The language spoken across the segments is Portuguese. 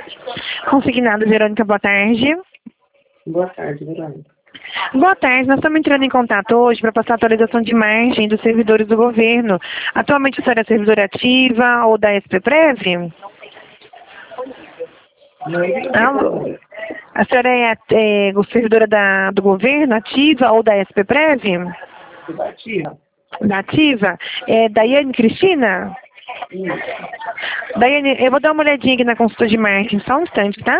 Consignado, Verônica, boa tarde. Boa tarde, Verônica. Boa tarde, nós estamos entrando em contato hoje para passar a atualização de margem dos servidores do governo. Atualmente a senhora é servidora ativa ou da SPPrev? Não, a senhora é servidora do governo, ativa ou da SPPrev? ativa. Da ativa? É Daiane Cristina? Daiane, eu vou dar uma olhadinha aqui na consulta de marketing, só um instante, tá?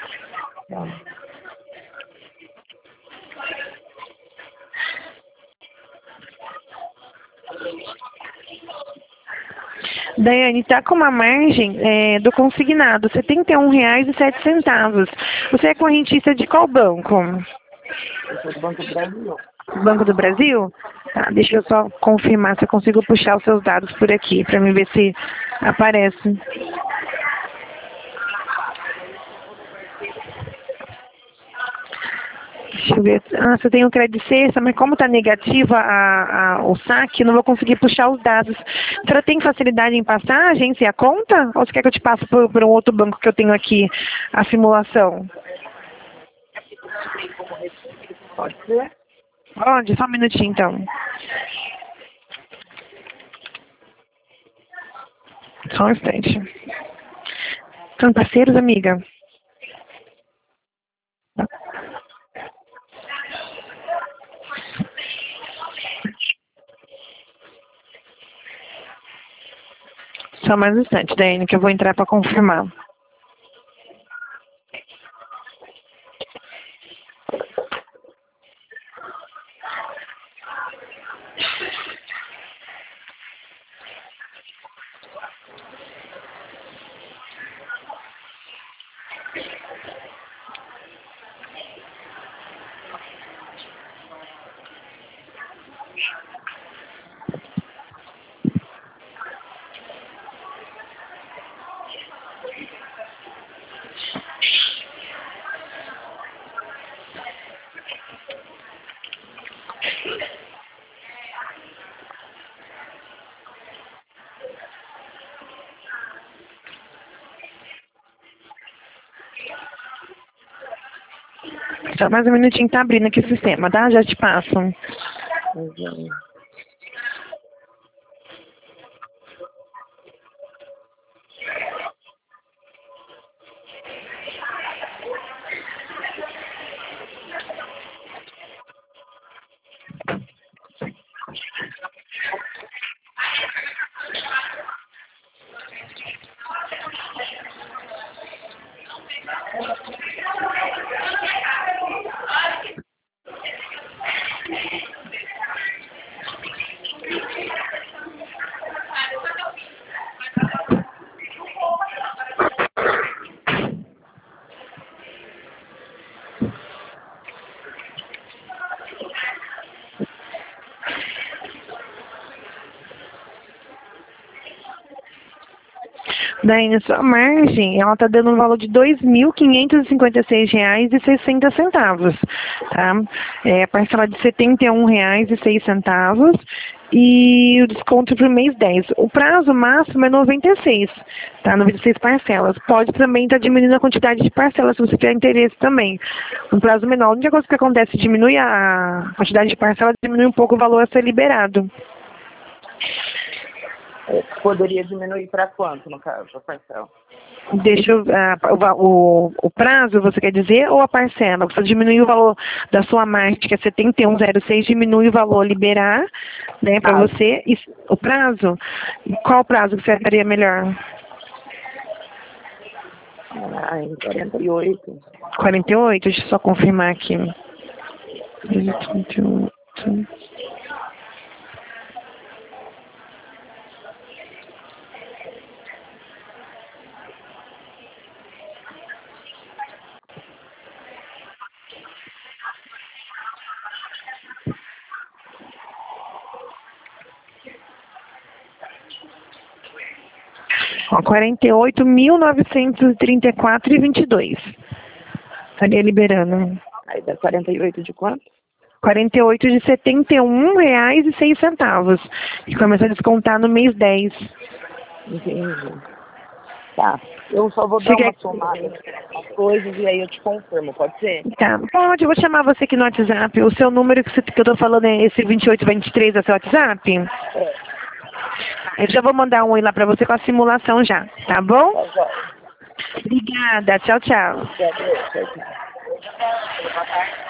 Daiane, está com uma margem do consignado, R$ 71,07. Você é correntista de qual banco? Eu sou do Banco do Brasil. Banco do Brasil? Tá, deixa eu só confirmar se eu consigo puxar os seus dados por aqui, para me ver se aparece. Deixa eu ver. Ah, você tem o crédito sexta, mas como está negativa o saque, não vou conseguir puxar os dados. A senhora tem facilidade em passar a agência e a conta? Ou você quer que eu te passe por um outro banco que eu tenho aqui, a simulação? Pode ser? Pode? Só um minutinho, então. Só um instante. São parceiros, amiga? Só mais um instante, Daiane, que eu vou entrar para confirmar. Só mais um minutinho, tá abrindo aqui o sistema, tá? Já te passo. Daí, a sua margem, ela está dando um valor de R$ 2.556,60, tá? A parcela de R$ 71,06 e o desconto para o mês 10. O prazo máximo é 96, tá? 96 parcelas. Pode também estar diminuindo a quantidade de parcelas, se você tiver interesse também. Um prazo menor. A única coisa que acontece, diminui a quantidade de parcelas, diminui um pouco o valor a ser liberado. Poderia diminuir para quanto, no caso, a parcela? Deixa eu, o prazo, você quer dizer, ou a parcela? Você diminui o valor da sua margem, que é 71,06, diminui o valor a liberar, né, para você. E o prazo? Qual prazo que você acharia melhor? Em 48. 48? Deixa eu só confirmar aqui. 38. Ó, 48.934,22. Estaria liberando. Aí dá 48 de quanto? 48 de R$ 71,06. E começa a descontar no mês 10. Entendi. Tá. Eu só vou dar Fica uma aqui. somada nas coisas e aí eu te confirmo, pode ser? Tá, pode, eu vou chamar você aqui no WhatsApp. O seu número que eu tô falando é esse 2823, é seu WhatsApp? É. Eu já vou mandar um oi lá pra você com a simulação já, tá bom? Tá, já. Obrigada, tchau, tchau. Já deu, tchau, tchau.